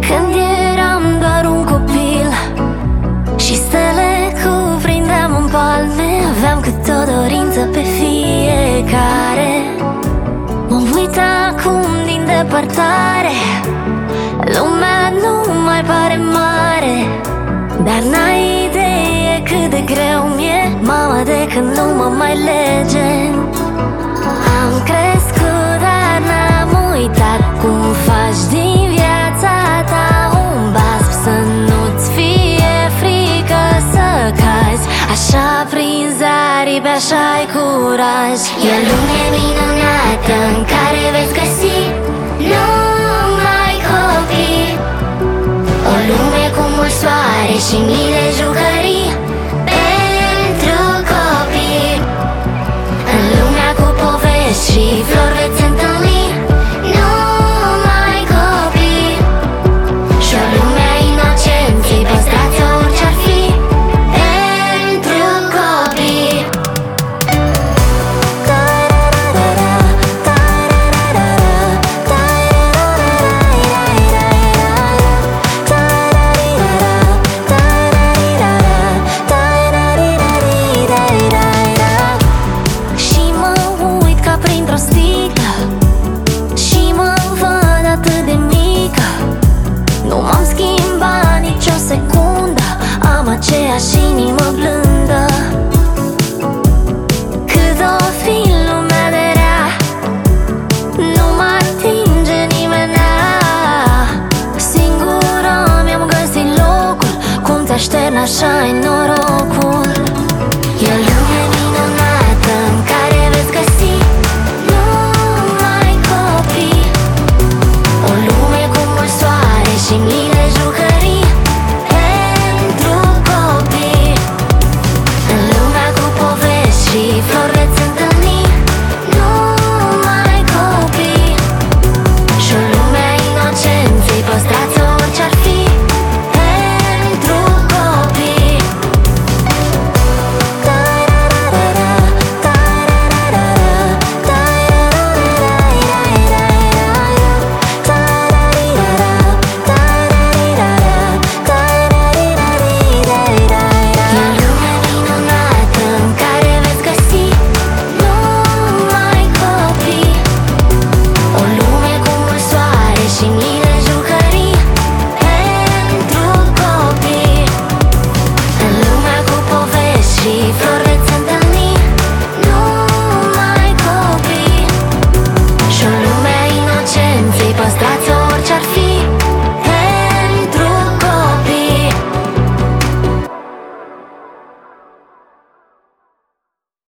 Când eram doar un copil și stele cuprindeam în palme, aveam câte o dorință pe fiecare. Mă uit acum din depărtare, lumea nu mai pare mare, dar n-ai idee cât de greu mi-e, mama, de când nu mă mai lege. Am crescut, dar n-am uitat cum faci din viața ta un basm, să nu-ți fie frică să cazi. Așa prinzi aripi, așa ai curaj. E o lume minunată în care veți găsi numai copii, o lume cu mult soare și mii de jucării pentru copii. În lumea cu povești și flori veți întâlni numai copii și o lume a inocenței, păstrați-o orice-ar fi pentru copii. Și mă uit ca printr-o sticlă și mă văd atât de mică. Nu m-am schimbat nicio secundă, am aceeași inimă blândă. Cât o fi lumea de rea, nu mă atinge nimenea. Singură mi-am găsit locul, cum te aștern așa-i